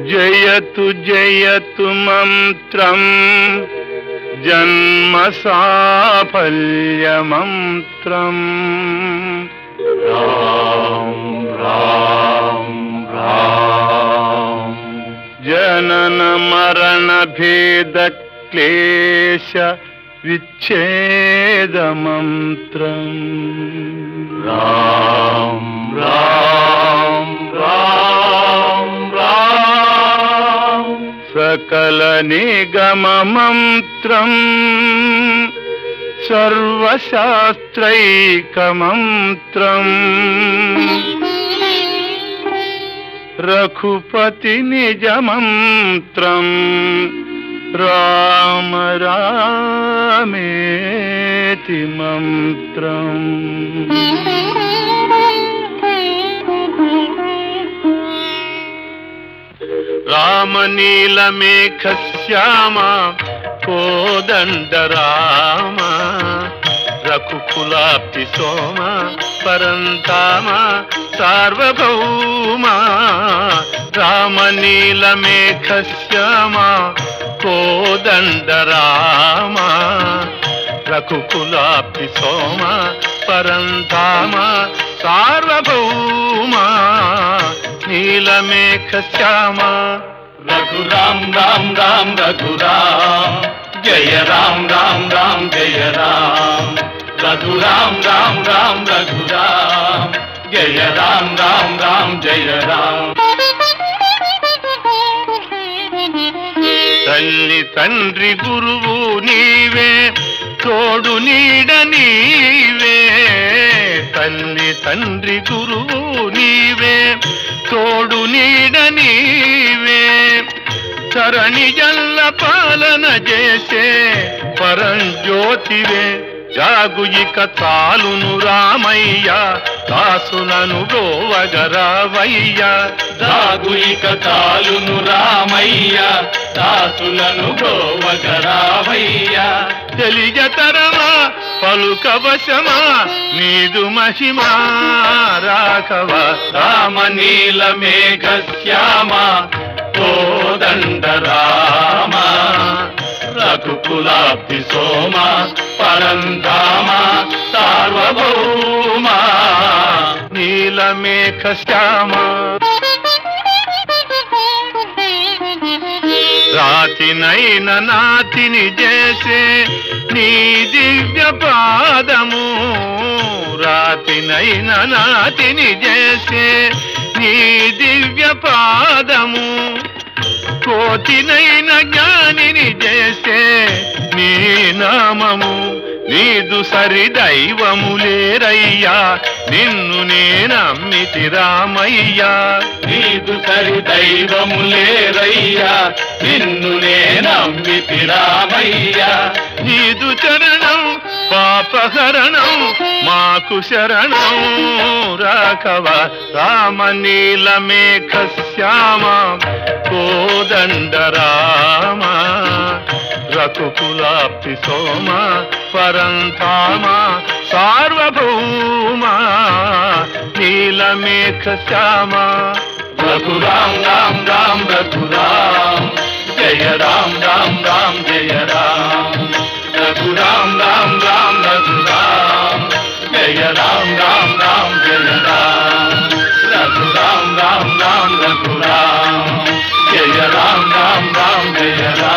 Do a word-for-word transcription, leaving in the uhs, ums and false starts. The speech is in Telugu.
జయతు జయతు మంత్రం జన్మ సాఫల్య మంత్రం. రామ్ రామ్ రామ్ జనన మరణ భేద క్లేశ విచ్ఛేద మంత్రం. రామ్ రామ్ రామ్ రామ్ సకల నిగమ మంత్రం సర్వశాస్త్రైక మంత్రం. రఘుపతి నిజ మంత్రం రామ రామేతి మంత్రం. రామనీల మేఘ శ్యామ కోదండ రామ రఘుకులాప్తి సోమ పరంతామ సార్వభౌమ. రామనీల మేఘ శ్యామ కోదండ రామ రఘుకులాప్తి సోమ పరంతామ సార్వభౌమ. నీలమేఘ శ్యామ రఘురామ్ రామ్ రామ్ రఘురామ్ జయ రామ్ రామ్ రామ్ జయ రామ్. రఘురామ్ రామ్ రామ్ రఘురామ్ జయ రామ్ రామ్ రామ్ జయ రామ్. తల్లి తండ్రి గురువు నీవే తోడు నీడ నీవే. తల్లి తండ్రి గురువు నీవే తోడు నీడ నీవే. చరణి జల్ల పాలన చేసే పరంజ్యోతివే. జాగుయిక తాలును రామయ్య దాసులను గోవగరావయ్య. జాగుయిక తాలును రామయ్య దాసులను గోవగరావయ్య. తెలియతరమా పలుకవశమా నీదు మహిమా రాఘవ. రామనీల మేఘ శ్యామ కోదండ రామ రఘుకులాబ్ధి సోమ పరంధామ సార్వభౌమ. నీలమేఘ శ్యామ రాతినైన నాతిని చేసే నీ దివ్య పాదము. రాతినైన నాతిని చేసే నీ దివ్య పాదము. కోతినైన జ్ఞానిని చేసే నీ నామము. నీదు సరి దైవము లేరయ్యా నిన్ను నేనమ్మితి రామయ్యా. నీదు సరి దైవము లేరయ్యా నిన్ను నేనమ్మితి రామయ్యా. నీదు చరణం పాపహరణం మాకు శరణం రాఘవ. రామనీల మేఘ శ్యామ కోదండ రామ రఘుకులాప్తి సోమ పరంధామ సార్వభౌమ. నీలమేఘ శ్యామ రఘురామ్ రామ్ రామ్ రఘురామ్ జయ రామ్ రామ్ రామ్ జయ రామ్. రఘురామ్ రామ్ రామ్ రఘురామ్ జయ రామ్ రామ్ రామ్ జయ రామ్. రఘురామ్ రామ్ రామ్ రఘురామ్ జయ రామ్ రామ్ రామ్ జయ రామ్.